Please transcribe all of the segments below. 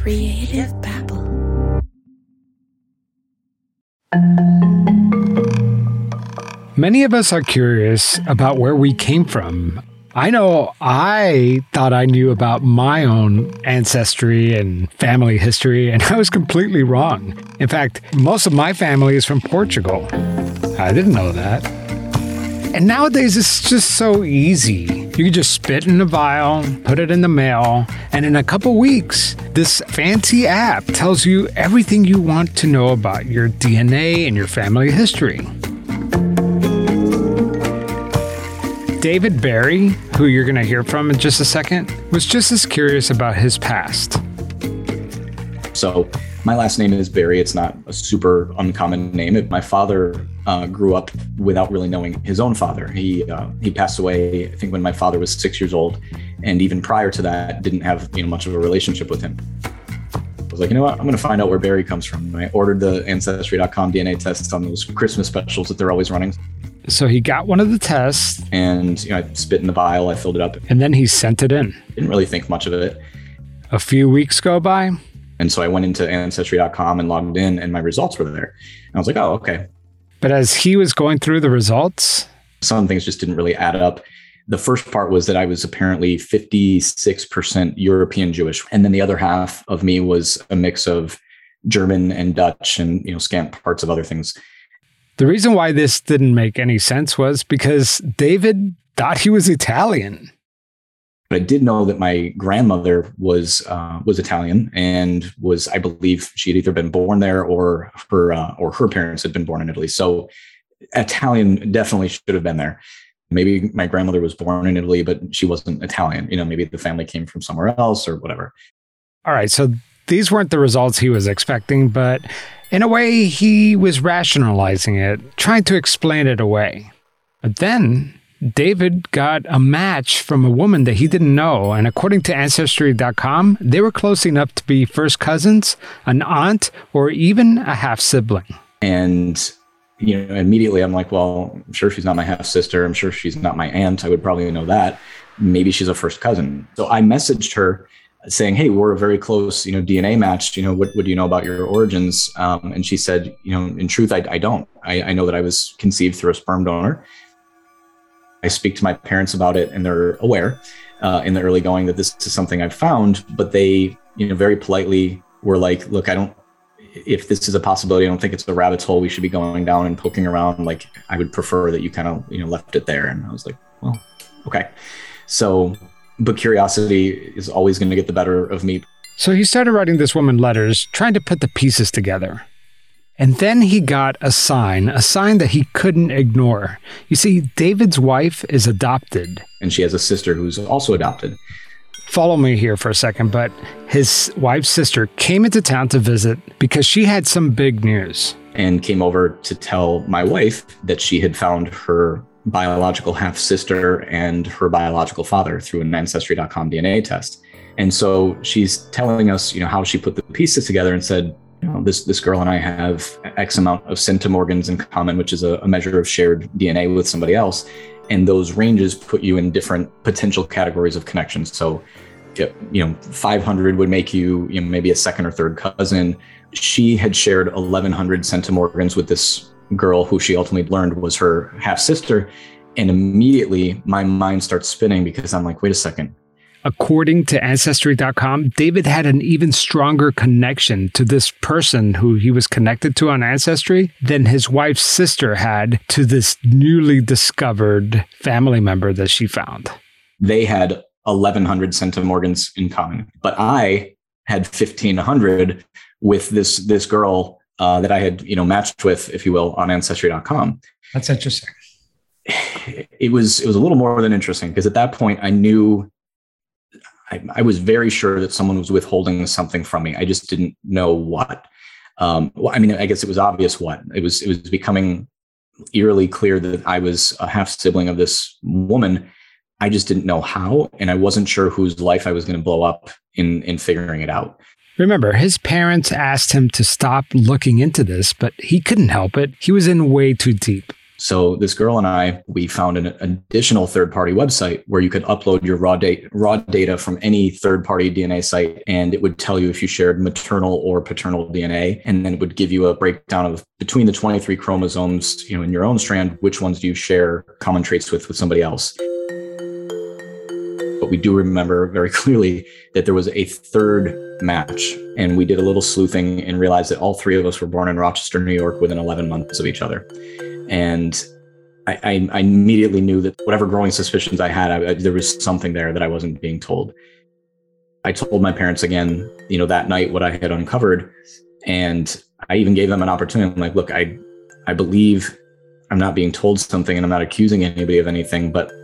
Creative Babble. Many of us are curious about where we came from. I know I thought I knew about my own ancestry and family history, and I was completely wrong. In fact, most of my family is from Portugal. I didn't know that. And nowadays, it's just so easy. You can just spit in a vial, put it in the mail, and in a couple weeks, this fancy app tells you everything you want to know about your DNA and your family history. David Barry, who you're going to hear from in just a second, was just as curious about his past. So my last name is Barry. It's not a super uncommon name. My father grew up without really knowing his own father. He passed away, I think, when my father was 6 years old. And even prior to that, didn't have much of a relationship with him. I was like, you know what? I'm going to find out where Barry comes from. And I ordered the Ancestry.com DNA tests on those Christmas specials that they're always running. So he got one of the tests. And I spit in the vial, I filled it up. And then he sent it in. Didn't really think much of it. A few weeks go by. And so I went into Ancestry.com and logged in, and my results were there. And I was like, oh, okay. But as he was going through the results, some things just didn't really add up. The first part was that I was apparently 56% European Jewish. And then the other half of me was a mix of German and Dutch and, scant parts of other things. The reason why this didn't make any sense was because David thought he was Italian. But I did know that my grandmother was Italian and was, I believe, she had either been born there or her parents had been born in Italy. So Italian definitely should have been there. Maybe my grandmother was born in Italy, but she wasn't Italian. Maybe the family came from somewhere else or whatever. All right. So these weren't the results he was expecting, but in a way, he was rationalizing it, trying to explain it away. But then David got a match from a woman that he didn't know. And according to Ancestry.com, they were close enough to be first cousins, an aunt, or even a half-sibling. And, immediately I'm like, well, I'm sure she's not my half-sister. I'm sure she's not my aunt. I would probably know that. Maybe she's a first cousin. So I messaged her saying, hey, we're a very close, DNA match. What do you know about your origins? And she said, in truth, I don't. I know that I was conceived through a sperm donor. I speak to my parents about it, and they're aware in the early going that this is something I've found. But they, very politely were like, look, if this is a possibility, I don't think it's a rabbit's hole we should be going down and poking around. Like, I would prefer that you kind of, left it there. And I was like, well, okay. So, but curiosity is always going to get the better of me. So he started writing this woman letters, trying to put the pieces together. And then he got a sign that he couldn't ignore. You see, David's wife is adopted. And she has a sister who's also adopted. Follow me here for a second, but his wife's sister came into town to visit because she had some big news. And came over to tell my wife that she had found her biological half-sister and her biological father through an Ancestry.com DNA test. And so she's telling us, how she put the pieces together and said, this girl and I have X amount of centimorgans in common, which is a measure of shared DNA with somebody else. And those ranges put you in different potential categories of connections. So, 500 would make you, maybe a second or third cousin. She had shared 1,100 centimorgans with this girl who she ultimately learned was her half sister. And immediately my mind starts spinning because I'm like, wait a second. According to Ancestry.com, David had an even stronger connection to this person who he was connected to on Ancestry than his wife's sister had to this newly discovered family member that she found. They had 1,100 centimorgans in common, but I had 1,500 with this girl that I had, matched with, if you will, on Ancestry.com. That's interesting. It was a little more than interesting because at that point I knew I was very sure that someone was withholding something from me. I just didn't know what. I guess it was obvious what. It was becoming eerily clear that I was a half sibling of this woman. I just didn't know how, and I wasn't sure whose life I was going to blow up in figuring it out. Remember, his parents asked him to stop looking into this, but he couldn't help it. He was in way too deep. So this girl and I, we found an additional third-party website where you could upload your raw data from any third-party DNA site, and it would tell you if you shared maternal or paternal DNA, and then it would give you a breakdown of between the 23 chromosomes, in your own strand, which ones do you share common traits with somebody else. But we do remember very clearly that there was a third match, and we did a little sleuthing and realized that all three of us were born in Rochester, New York, within 11 months of each other. And I immediately knew that whatever growing suspicions I had, there was something there that I wasn't being told. I told my parents again, that night what I had uncovered, and I even gave them an opportunity. I'm like, look, I believe I'm not being told something, and I'm not accusing anybody of anything, but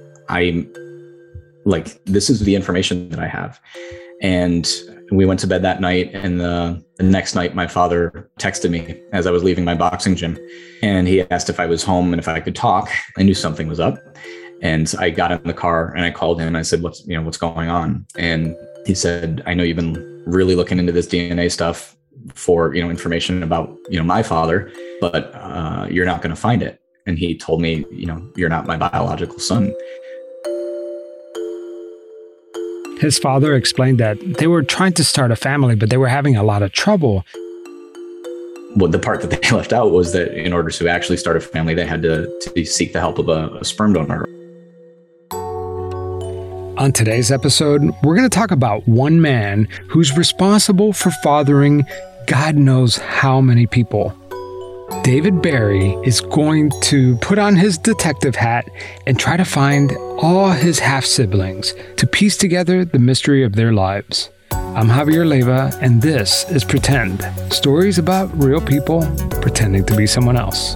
this is the information that I have. And we went to bed that night, and the next night my father texted me as I was leaving my boxing gym, and he asked if I was home and if I could talk. I knew something was up, and I got in the car and I called him and I said, what's going on? And he said, I know you've been really looking into this DNA stuff for, information about, my father, but you're not going to find it. And he told me, you're not my biological son. His father explained that they were trying to start a family, but they were having a lot of trouble. Well, the part that they left out was that in order to actually start a family, they had to seek the help of a sperm donor. On today's episode, we're going to talk about one man who's responsible for fathering God knows how many people. David Barry is going to put on his detective hat and try to find all his half-siblings to piece together the mystery of their lives. I'm Javier Leiva, and this is Pretend, stories about real people pretending to be someone else.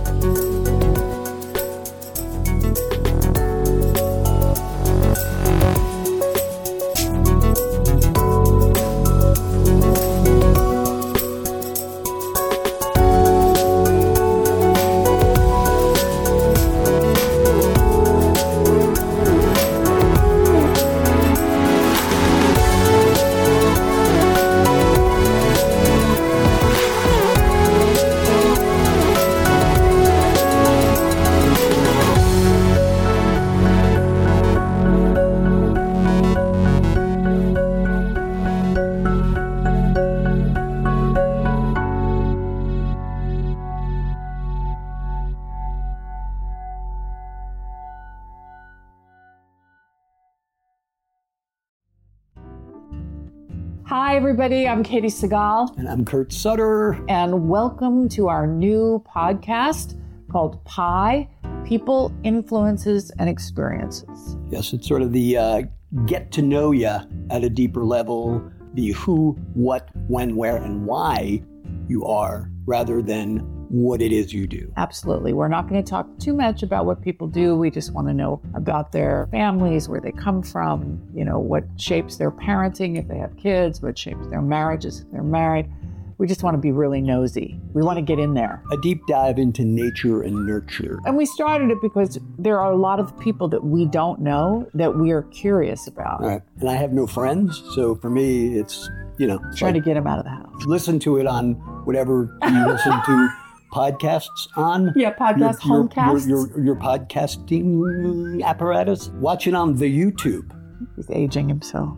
Hi, everybody. I'm Katie Segal. And I'm Kurt Sutter. And welcome to our new podcast called PI, People, Influences, and Experiences. Yes, it's sort of the get to know you at a deeper level, the who, what, when, where, and why you are, rather than what it is you do. Absolutely. We're not going to talk too much about what people do. We just want to know about their families, where they come from, what shapes their parenting if they have kids, what shapes their marriages if they're married. We just want to be really nosy. We want to get in there. A deep dive into nature and nurture. And we started it because there are a lot of people that we don't know that we are curious about. Right. And I have no friends, so for me, it's, trying to get them out of the house. Listen to it on whatever you listen to podcasts on. Yeah, homecasts. Your podcasting apparatus. Watch it on the YouTube. He's aging himself.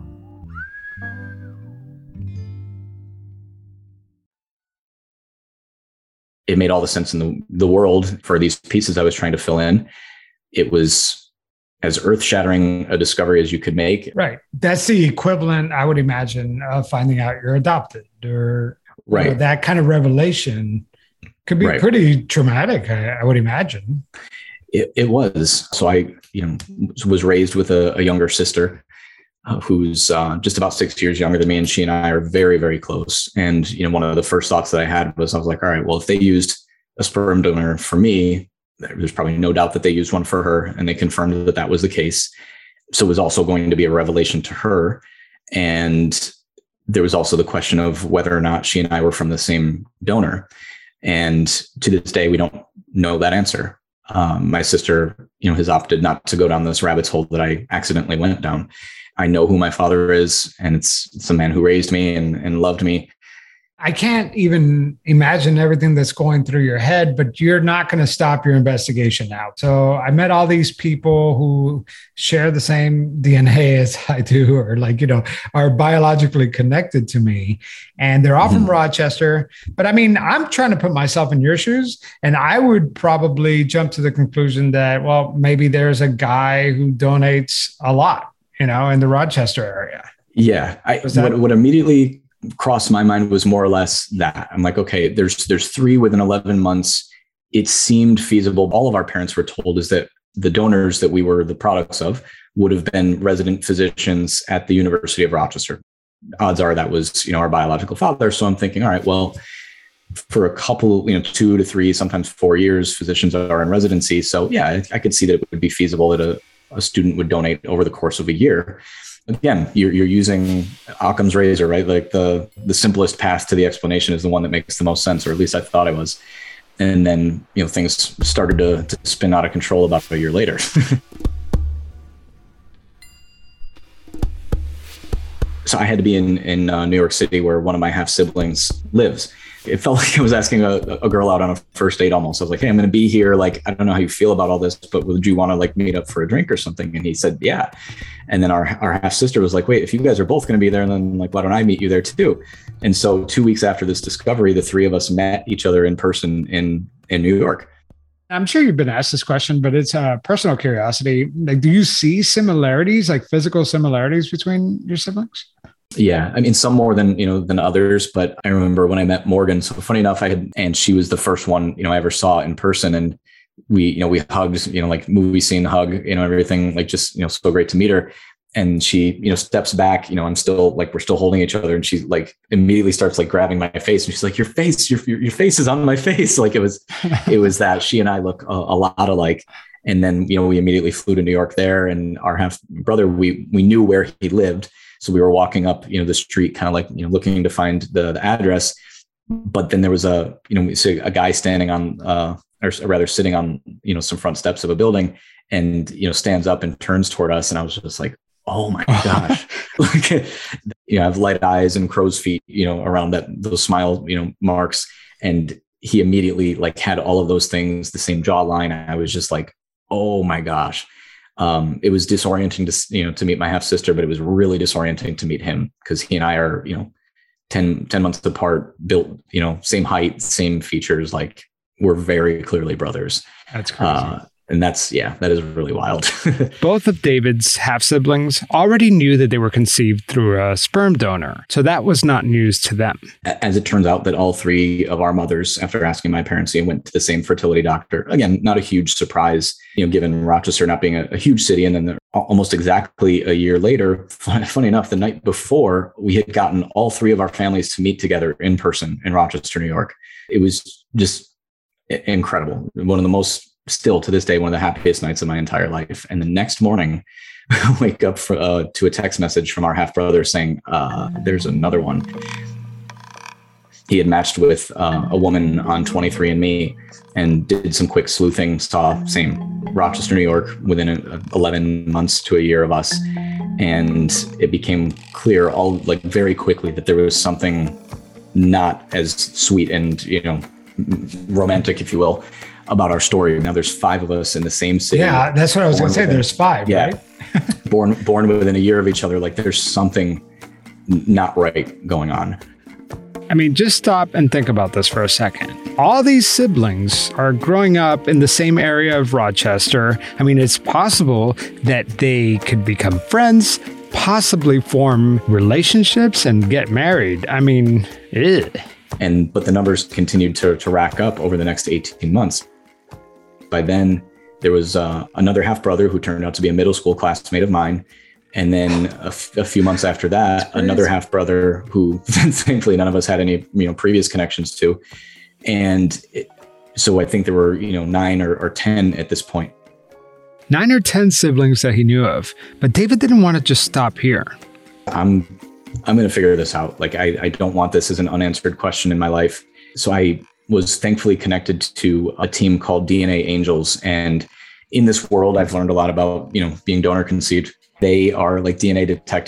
It made all the sense in the world for these pieces I was trying to fill in. It was as earth-shattering a discovery as you could make. Right. That's the equivalent, I would imagine, of finding out you're adopted, or right. That kind of revelation could be pretty traumatic, I would imagine. It was. So I, was raised with a younger sister who's just about 6 years younger than me, and she and I are very, very close. And one of the first thoughts that I had was, I was like, all right, well, if they used a sperm donor for me, there's probably no doubt that they used one for her, and they confirmed that was the case. So it was also going to be a revelation to her. And there was also the question of whether or not she and I were from the same donor. And to this day, we don't know that answer. My sister, has opted not to go down this rabbit hole that I accidentally went down. I know who my father is, and it's a man who raised me and loved me. I can't even imagine everything that's going through your head, but you're not going to stop your investigation now. So I met all these people who share the same DNA as I do, or like, are biologically connected to me. And they're all from Rochester. But I mean, I'm trying to put myself in your shoes, and I would probably jump to the conclusion that, well, maybe there's a guy who donates a lot, in the Rochester area. Yeah. What immediately crossed my mind was more or less that. I'm like, okay, there's 3 within 11 months. It seemed feasible. All of our parents were told is that the donors that we were the products of would have been resident physicians at the University of Rochester. Odds are that was, our biological father. So I'm thinking, all right, well, for a couple, 2 to 3, sometimes 4 years, physicians are in residency. So yeah, I could see that it would be feasible that a student would donate over the course of a year. Again, you're using Occam's razor, right? Like the simplest path to the explanation is the one that makes the most sense, or at least I thought it was. And then, things started to spin out of control about a year later. So I had to be in New York City, where one of my half siblings lives. It felt like I was asking a girl out on a first date almost. I was like, hey, I'm going to be here. Like, I don't know how you feel about all this, but would you want to like meet up for a drink or something? And he said, yeah. And then our half sister was like, wait, if you guys are both going to be there, then like, why don't I meet you there too? And so 2 weeks after this discovery, the 3 of us met each other in person in New York. I'm sure you've been asked this question, but it's a personal curiosity. Like, do you see similarities, like physical similarities between your siblings? Yeah. I mean, some more than others, but I remember when I met Morgan, so funny enough, and she was the first one, I ever saw in person, and we hugged, like movie scene hug, everything, like just, so great to meet her. And she, steps back, I'm still like, we're still holding each other. And she like immediately starts like grabbing my face. And she's like, your face is on my face. Like it was that she and I look a lot alike. And then, we immediately flew to New York there, and our half brother, we knew where he lived. So we were walking up, the street, kind of like, looking to find the address. But then there was a guy standing on, or rather sitting on, some front steps of a building, and, stands up and turns toward us. And I was just like, oh my gosh, like, I have light eyes and crow's feet, around those smile, marks. And he immediately like had all of those things, the same jawline. I was just like, oh my gosh. It was disorienting to meet my half sister, but it was really disorienting to meet him, because he and I are, 10 months apart, built, same height, same features. Like we're very clearly brothers. That's crazy. And that is really wild. Both of David's half siblings already knew that they were conceived through a sperm donor. So that was not news to them. As it turns out that all 3 of our mothers, after asking my parents, went to the same fertility doctor. Again, not a huge surprise, given Rochester not being a huge city. And then almost exactly a year later, funny enough, the night before, we had gotten all 3 of our families to meet together in person in Rochester, New York. It was just incredible. One of the most, still to this day, one of the happiest nights of my entire life. And the next morning, I wake up to a text message from our half brother saying, there's another one. He had matched with a woman on 23andMe and did some quick sleuthing, saw same Rochester, New York, within 11 months to a year of us. And it became clear very quickly that there was something not as sweet and, romantic, if you will, about our story. Now there's 5 of us in the same city. Yeah, that's what I was going to say. There's 5, yeah, right? born within a year of each other. Like there's something not right going on. I mean, just stop and think about this for a second. All these siblings are growing up in the same area of Rochester. I mean, it's possible that they could become friends, possibly form relationships and get married. I mean, But the numbers continued to rack up over the next 18 months. By then, there was another half brother who turned out to be a middle school classmate of mine. And then a few months after that, another half brother who thankfully none of us had any previous connections to. And so I think there were 9 or 10 at this point. 9 or 10 siblings that he knew of. But David didn't want to just stop here. I'm going to figure this out. Like I don't want this as an unanswered question in my life. So I was thankfully connected to a team called DNA Angels. And in this world, I've learned a lot about, being donor conceived. They are like DNA detectives.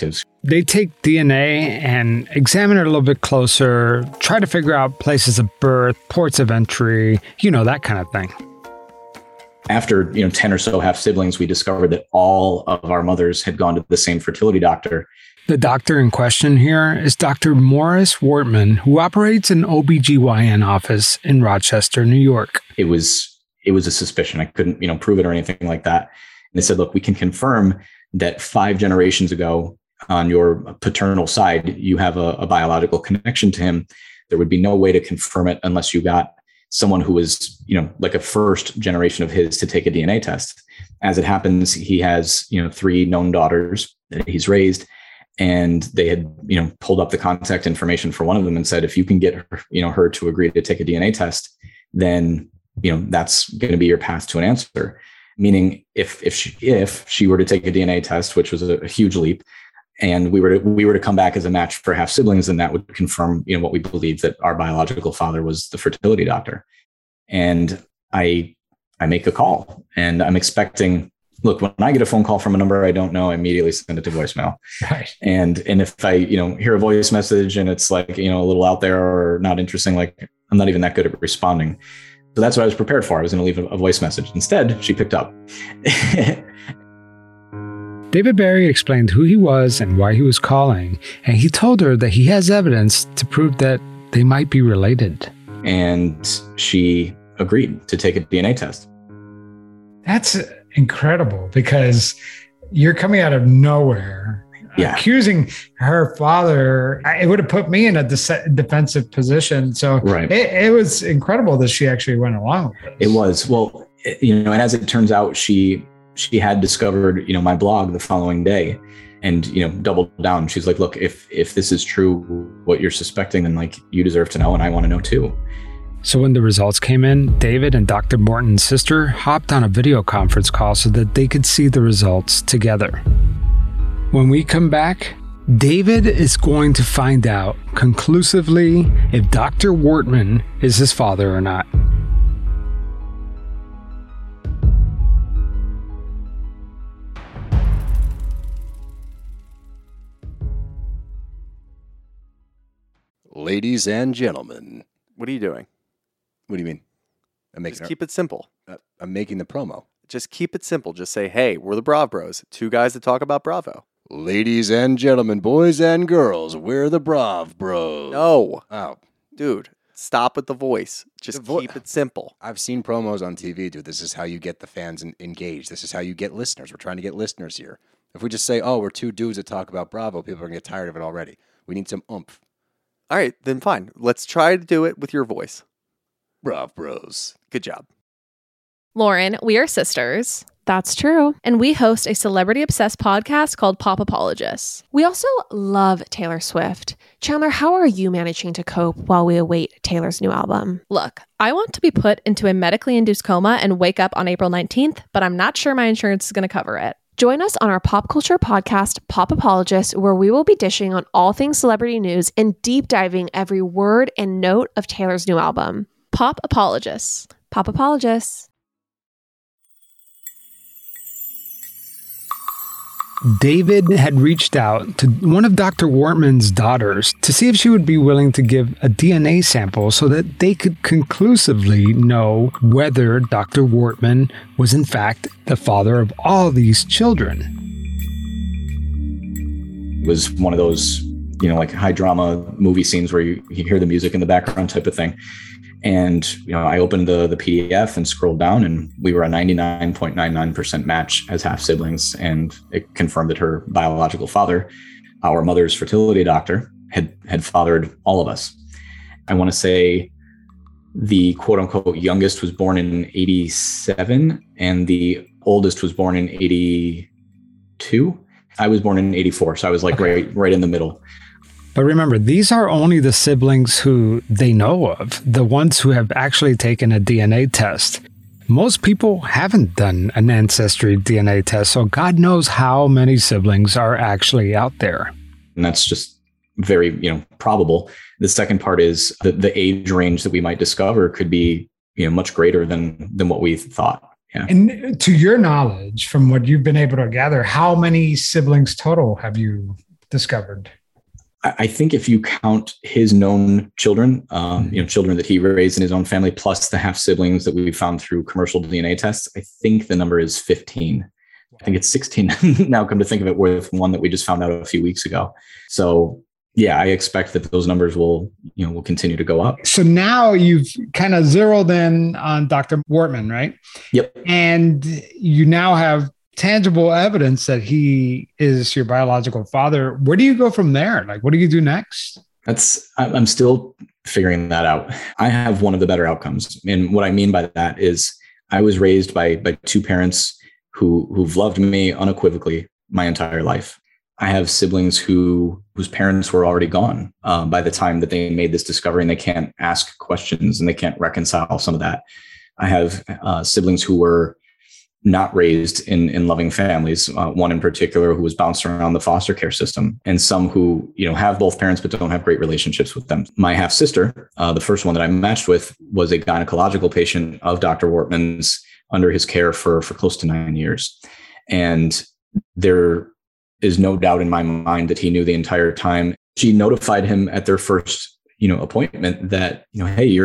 They take DNA and examine it a little bit closer, try to figure out places of birth, ports of entry, that kind of thing. After 10 or so half siblings, we discovered that all of our mothers had gone to the same fertility doctor. The doctor in question here is Dr. Morris Wortman, who operates an OBGYN office in Rochester, New York. It was a suspicion. I couldn't, prove it or anything like that. And they said, look, we can confirm that 5 generations ago on your paternal side, you have a biological connection to him. There would be no way to confirm it unless you got someone who was, like a first generation of his to take a DNA test. As it happens, he has, 3 known daughters that he's raised. And they had, pulled up the contact information for one of them and said, if you can get her, her to agree to take a DNA test, then, that's going to be your path to an answer. Meaning if she were to take a DNA test, which was a huge leap, and we were to come back as a match for half siblings, then that would confirm, what we believed, that our biological father was the fertility doctor. And I make a call, and I'm expecting, look, when I get a phone call from a number I don't know, I immediately send it to voicemail. Right. And if I, hear a voice message and it's like, a little out there or not interesting, like I'm not even that good at responding. So that's what I was prepared for. I was going to leave a voice message. Instead, she picked up. David Berry explained who he was and why he was calling, and he told her that he has evidence to prove that they might be related. And she agreed to take a DNA test. That's incredible, because you're coming out of nowhere, accusing her father. It would have put me in a defensive position. So right. It was incredible that she actually went along with this. It was. Well, and as it turns out, she had discovered, my blog the following day and, doubled down. She's like, look, if this is true, what you're suspecting, then like you deserve to know. And I want to know too. So when the results came in, David and Dr. Morton's sister hopped on a video conference call so that they could see the results together. When we come back, David is going to find out conclusively if Dr. Wortman is his father or not. Ladies and gentlemen. What are you doing? What do you mean? Just keep it simple. I'm making the promo. Just keep it simple. Just say, hey, we're the Brav Bros. 2 guys that talk about Bravo. Ladies and gentlemen, boys and girls, we're the Brav Bros. No. Oh. Dude, stop with the voice. Just keep it simple. I've seen promos on TV, dude. This is how you get the fans engaged. This is how you get listeners. We're trying to get listeners here. If we just say, oh, we're 2 dudes that talk about Bravo, people are going to get tired of it already. We need some oomph. All right, then fine. Let's try to do it with your voice. Brav Bros. Good job. Lauren, we are sisters. That's true. And we host a celebrity-obsessed podcast called Pop Apologists. We also love Taylor Swift. Chandler, how are you managing to cope while we await Taylor's new album? Look, I want to be put into a medically induced coma and wake up on April 19th, but I'm not sure my insurance is going to cover it. Join us on our pop culture podcast, Pop Apologists, where we will be dishing on all things celebrity news and deep diving every word and note of Taylor's new album. Pop Apologists. Pop Apologists. David had reached out to one of Dr. Wortman's daughters to see if she would be willing to give a DNA sample so that they could conclusively know whether Dr. Wortman was in fact the father of all these children. It was one of those, like high drama movie scenes where you hear the music in the background type of thing. And, I opened the PDF and scrolled down, and we were a 99.99% match as half siblings. And it confirmed that her biological father, our mother's fertility doctor, had fathered all of us. I want to say the quote unquote youngest was born in 87 and the oldest was born in 82. I was born in 84. So I was right in the middle. But remember, these are only the siblings who they know of, the ones who have actually taken a DNA test. Most people haven't done an ancestry DNA test, so God knows how many siblings are actually out there. And that's just very, probable. The second part is the age range that we might discover could be, much greater than what we thought. Yeah. And to your knowledge, from what you've been able to gather, how many siblings total have you discovered? I think if you count his known children, children that he raised in his own family, plus the half siblings that we found through commercial DNA tests, I think the number is 15. I think it's 16 now, come to think of it, with one that we just found out a few weeks ago. So yeah, I expect that those numbers will continue to go up. So now you've kind of zeroed in on Dr. Wortman, right? Yep. And you now have tangible evidence that he is your biological father. Where do you go from there? Like, what do you do next? I'm still figuring that out. I have one of the better outcomes. And what I mean by that is I was raised by two parents who've loved me unequivocally my entire life. I have siblings whose parents were already gone by the time that they made this discovery, and they can't ask questions and they can't reconcile some of that. I have siblings who were not raised in loving families, one in particular who was bounced around the foster care system, and some who, have both parents but don't have great relationships with them. My half sister, the first one that I matched with, was a gynecological patient of Dr. Wortman's under his care for close to 9 years. And there is no doubt in my mind that he knew the entire time. She notified him at their first, appointment that, hey,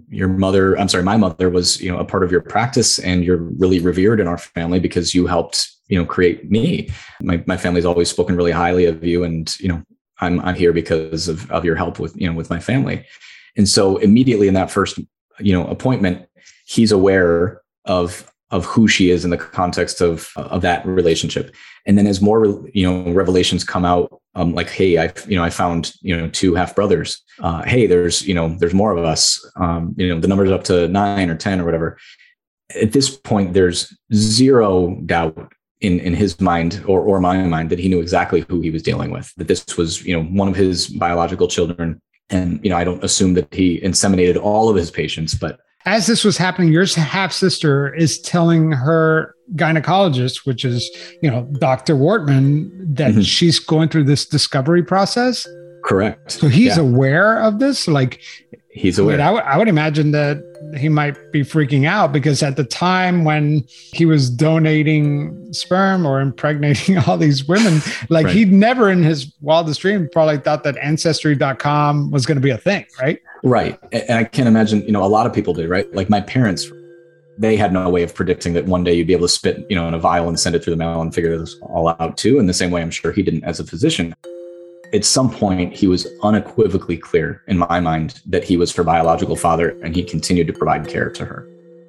my mother was, a part of your practice, and you're really revered in our family because you helped, create me. My family's always spoken really highly of you, and, I'm here because of your help with, with my family. And so immediately in that first, appointment, he's aware of who she is in the context of that relationship. And then as more, revelations come out, like, hey, I found, two half brothers. Hey, there's more of us. The number's up to 9 or 10 or whatever. At this point, there's zero doubt in his mind or my mind that he knew exactly who he was dealing with, that this was, one of his biological children. And, I don't assume that he inseminated all of his patients, but as this was happening, your half sister is telling her gynecologist, which is, Dr. Wortman, that she's going through this discovery process. Correct. So he's aware of this. Like, he's aware. I would imagine that he might be freaking out, because at the time when he was donating sperm or impregnating all these women, like right. He'd never in his wildest dream probably thought that Ancestry.com was going to be a thing, right? Right. And I can't imagine, a lot of people did, right? Like my parents, they had no way of predicting that one day you'd be able to spit, in a vial and send it through the mail and figure this all out too. In the same way, I'm sure he didn't as a physician. At some point, he was unequivocally clear in my mind that he was her biological father, and he continued to provide care to her.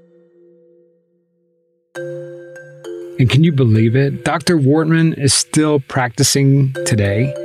And can you believe it? Dr. Wortman is still practicing today.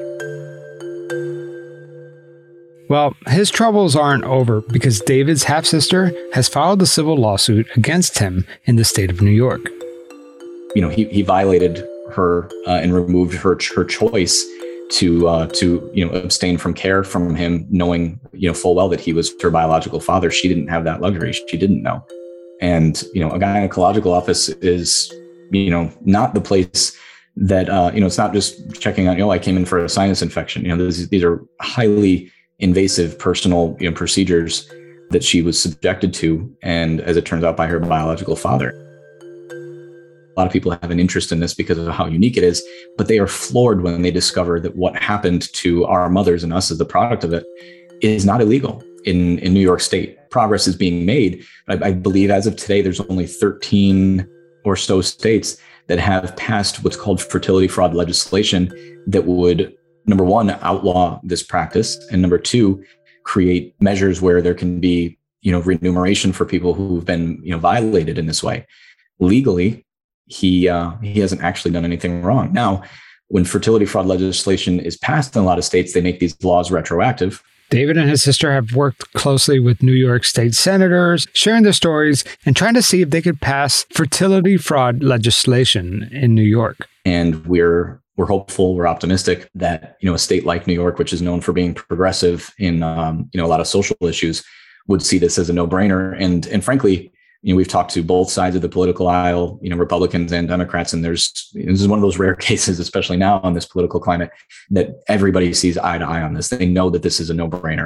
Well, his troubles aren't over, because David's half-sister has filed a civil lawsuit against him in the state of New York. He violated her and removed her choice to abstain from care from him, knowing, full well that he was her biological father. She didn't have that luxury. She didn't know. And, a gynecological office is, not the place that, it's not just checking on, I came in for a sinus infection. These are highly invasive personal, procedures that she was subjected to. And as it turns out, by her biological father. A lot of people have an interest in this because of how unique it is, but they are floored when they discover that what happened to our mothers and us as the product of it is not illegal in New York State. Progress is being made. I believe as of today, there's only 13 or so states that have passed what's called fertility fraud legislation that would, number one, outlaw this practice, and number two, create measures where there can be, remuneration for people who've been, violated in this way. Legally, he hasn't actually done anything wrong. Now, when fertility fraud legislation is passed in a lot of states, they make these laws retroactive. David and his sister have worked closely with New York state senators, sharing their stories and trying to see if they could pass fertility fraud legislation in New York. And we're hopeful, we're optimistic that, a state like New York, which is known for being progressive in, a lot of social issues, would see this as a no-brainer. And frankly, we've talked to both sides of the political aisle, Republicans and Democrats, and this is one of those rare cases, especially now in this political climate, that everybody sees eye to eye on this. They know that this is a no-brainer.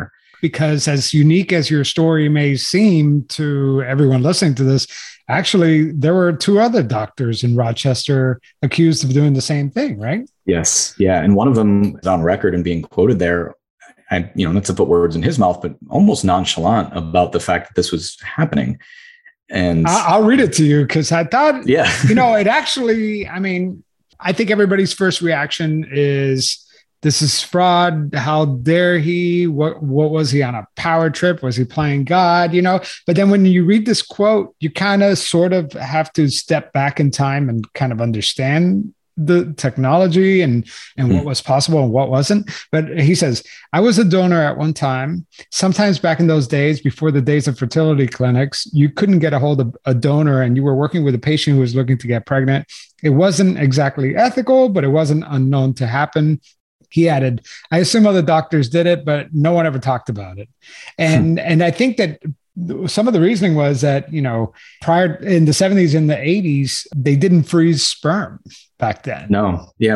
because as unique as your story may seem to everyone listening to this, actually, there were 2 other doctors in Rochester accused of doing the same thing, right? Yes. Yeah. And one of them is on record and being quoted there. Not to put words in his mouth, but almost nonchalant about the fact that this was happening. And I'll read it to you because I thought, yeah, it actually, I think everybody's first reaction is, this is fraud. How dare he? What was he on a power trip? Was he playing God? But then when you read this quote, you kind of sort of have to step back in time and kind of understand the technology and what was possible and what wasn't. But he says, I was a donor at one time. Sometimes back in those days, before the days of fertility clinics, you couldn't get a hold of a donor and you were working with a patient who was looking to get pregnant. It wasn't exactly ethical, but it wasn't unknown to happen. He added, I assume other doctors did it, but no one ever talked about it. And I think that some of the reasoning was that, prior in the 70s and the 80s, they didn't freeze sperm back then. No. Yeah.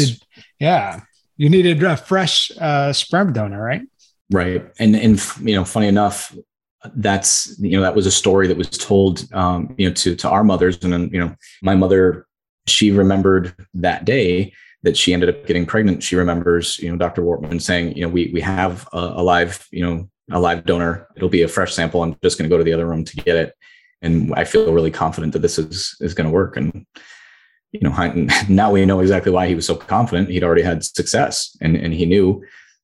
You needed a fresh sperm donor, right? Right. And funny enough, that's, that was a story that was told, to our mothers. And then, my mother, she remembered that day that she ended up getting pregnant. She remembers, Dr. Wortman saying, we have a live donor. It'll be a fresh sample. I'm just going to go to the other room to get it. And I feel really confident that this is going to work. And, now we know exactly why he was so confident. He'd already had success and he knew,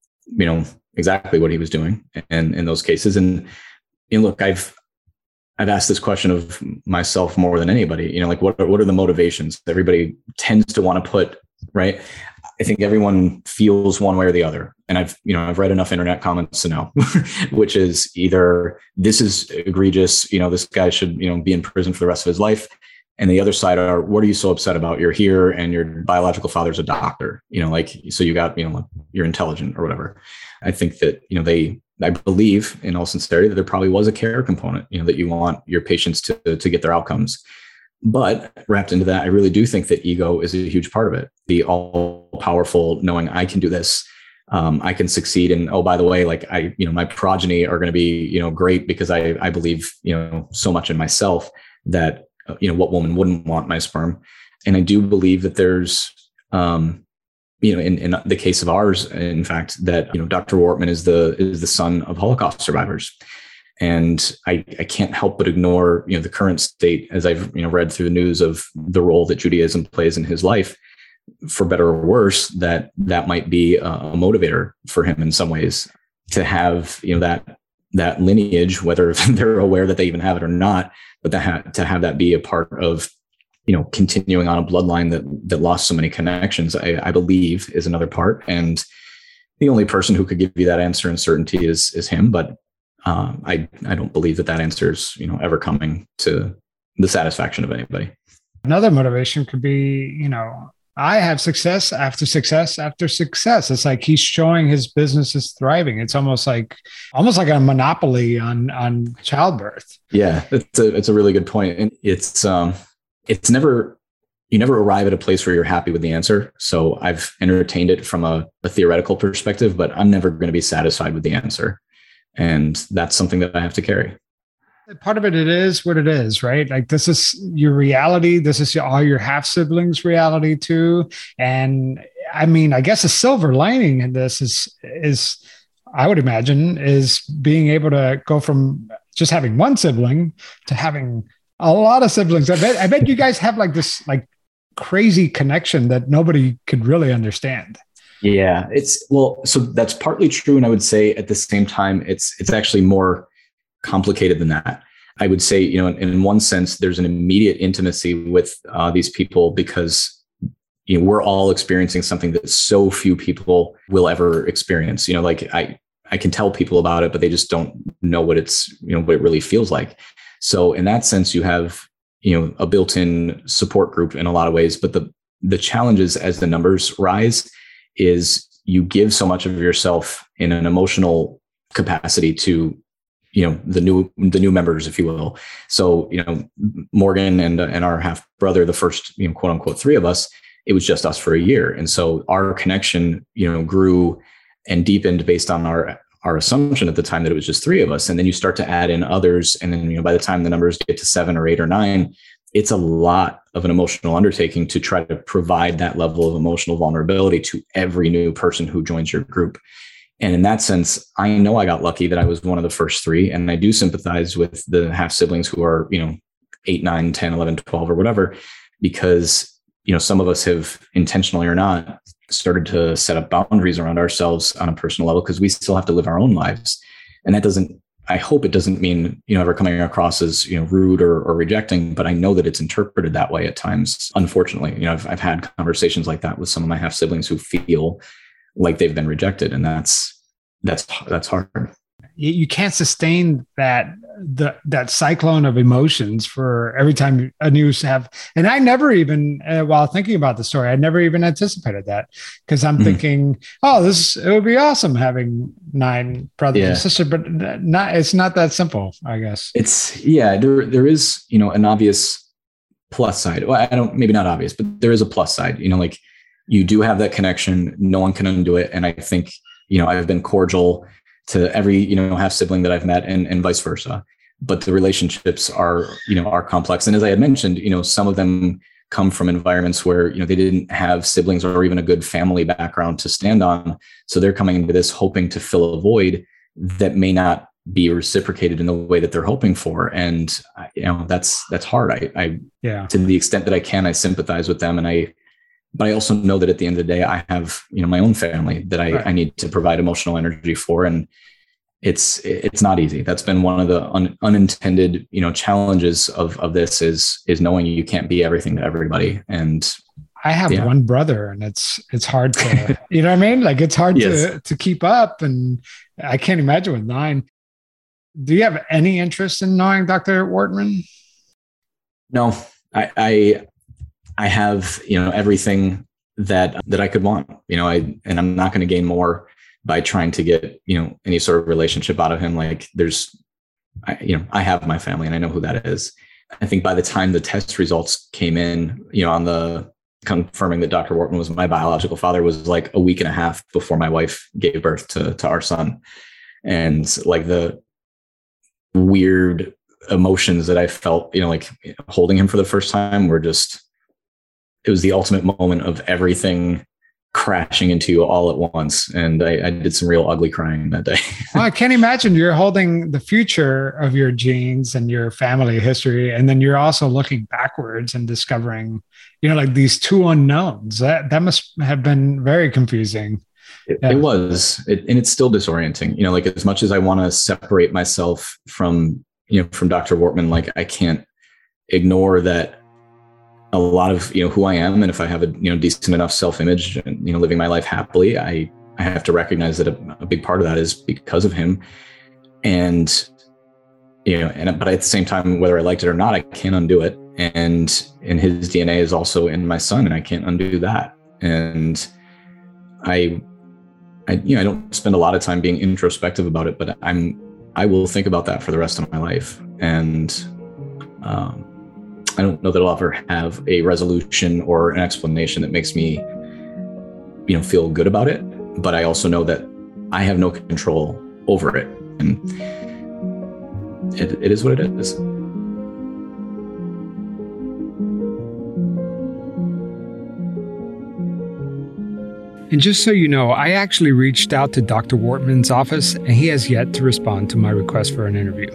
exactly what he was doing and in those cases. And, look, I've asked this question of myself more than anybody, what are the motivations? Everybody tends to want to put, right? I think everyone feels one way or the other. And I've read enough internet comments to know, which is either this is egregious, this guy should, be in prison for the rest of his life. And the other side are, what are you so upset about? You're here and your biological father's a doctor, so you got, you're intelligent or whatever. I think that, I believe in all sincerity that there probably was a care component, that you want your patients to get their outcomes. But wrapped into that, I really do think that ego is a huge part of it. The all-powerful knowing I can do this, I can succeed. And oh, by the way, my progeny are going to be, great because I believe, so much in myself that, what woman wouldn't want my sperm? And I do believe that there's, in the case of ours, in fact, that, Dr. Wortman is the son of Holocaust survivors. And I can't help but ignore, the current state, as I've, read through the news of the role that Judaism plays in his life, for better or worse, that might be a motivator for him in some ways to have, that lineage, whether they're aware that they even have it or not, but to have that be a part of, continuing on a bloodline that lost so many connections, I believe is another part. And the only person who could give you that answer in certainty is him. But I don't believe that answer is, ever coming to the satisfaction of anybody. Another motivation could be, I have success after success after success. It's like he's showing his business is thriving. It's almost like a monopoly on childbirth. Yeah, it's a really good point. And it's never, you never arrive at a place where you're happy with the answer. So I've entertained it from a theoretical perspective, but I'm never going to be satisfied with the answer. And that's something that I have to carry. Part of it is what it is, right? Like this is your reality. This is all your half siblings' reality too. And I guess a silver lining in this is I would imagine is being able to go from just having one sibling to having a lot of siblings. I bet you guys have this crazy connection that nobody could really understand. Yeah, so that's partly true. And I would say at the same time, it's actually more complicated than that. I would say, in one sense, there's an immediate intimacy with these people because, we're all experiencing something that so few people will ever experience. I can tell people about it, but they just don't know what it's, what it really feels like. So in that sense, you have, a built-in support group in a lot of ways, but the challenges as the numbers rise is you give so much of yourself in an emotional capacity to, the new members, if you will. So, Morgan and our half brother, the first, quote unquote, 3 of us, it was just us for a year. And so our connection, grew and deepened based on our assumption at the time that it was just 3 of us. And then you start to add in others. And then, by the time the numbers get to 7 or 8 or 9, it's a lot of an emotional undertaking to try to provide that level of emotional vulnerability to every new person who joins your group. And in that sense, I know I got lucky that I was one of the first 3. And I do sympathize with the half siblings who are, 8, 9, 10, 11, 12 or whatever, because, some of us have intentionally or not started to set up boundaries around ourselves on a personal level because we still have to live our own lives. And that I hope it doesn't mean, ever coming across as, rude or rejecting, but I know that it's interpreted that way at times. Unfortunately, I've had conversations like that with some of my half siblings who feel like they've been rejected. And that's hard. You can't sustain that cyclone of emotions for every time a news have. And I never even, while thinking about the story, I never even anticipated that, because I'm thinking, it would be awesome having 9 brothers and sisters, but it's not that simple, I guess. There is, an obvious plus side. Well, maybe not obvious, but there is a plus side, like you do have that connection. No one can undo it. And I think, I've been cordial to every, half sibling that I've met and vice versa. But the relationships are complex. And as I had mentioned, some of them come from environments where, they didn't have siblings or even a good family background to stand on. So they're coming into this hoping to fill a void that may not be reciprocated in the way that they're hoping for. And, that's hard. I to the extent that I can, I sympathize with them. But I also know that at the end of the day, I have, my own family that I need to provide emotional energy for. And it's not easy. That's been one of the unintended, challenges of this is knowing you can't be everything to everybody. And I have one brother, and it's hard to, you know what I mean? Like, it's hard to keep up, and I can't imagine with 9. Do you have any interest in knowing Dr. Wortman? No, I have, everything that I could want, and I'm not going to gain more by trying to get, any sort of relationship out of him. Like I have my family and I know who that is. I think by the time the test results came in, on the confirming that Dr. Wortman was my biological father was like a week and a half before my wife gave birth to our son. And like the weird emotions that I felt, like holding him for the first time were just, it was the ultimate moment of everything crashing into you all at once. And I did some real ugly crying that day. Well, I can't imagine you're holding the future of your genes and your family history. And then you're also looking backwards and discovering, like these 2 unknowns. That must have been very confusing. It was, and it's still disorienting, like as much as I want to separate myself from Dr. Wortman, like I can't ignore that a lot of, who I am. And if I have a, decent enough self-image and, living my life happily, I have to recognize that a big part of that is because of him. And, but at the same time, whether I liked it or not, I can't undo it. And his DNA is also in my son, and I can't undo that. And I don't spend a lot of time being introspective about it, but I will think about that for the rest of my life. And, I don't know that I'll ever have a resolution or an explanation that makes me, feel good about it. But I also know that I have no control over it. And it is what it is. And just so you know, I actually reached out to Dr. Wortman's office, and he has yet to respond to my request for an interview.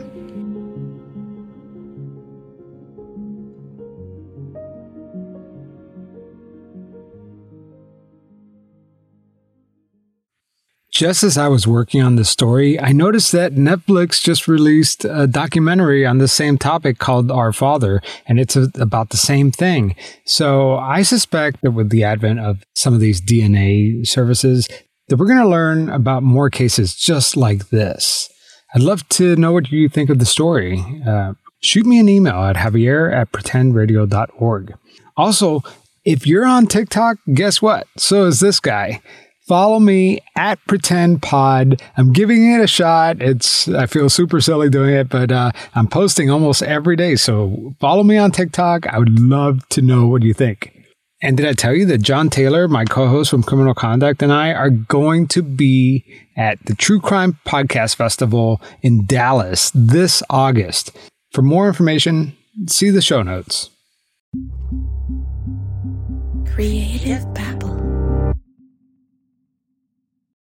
Just as I was working on this story, I noticed that Netflix just released a documentary on the same topic called Our Father, and it's about the same thing. So I suspect that with the advent of some of these DNA services, that we're going to learn about more cases just like this. I'd love to know what you think of the story. Shoot me an email at javier@pretendradio.org. Also, if you're on TikTok, guess what? So is this guy. Follow me at PretendPod. I'm giving it a shot. I feel super silly doing it, but I'm posting almost every day. So follow me on TikTok. I would love to know what you think. And did I tell you that John Taylor, my co-host from Criminal Conduct, and I are going to be at the True Crime Podcast Festival in Dallas this August. For more information, see the show notes. Creative Babble.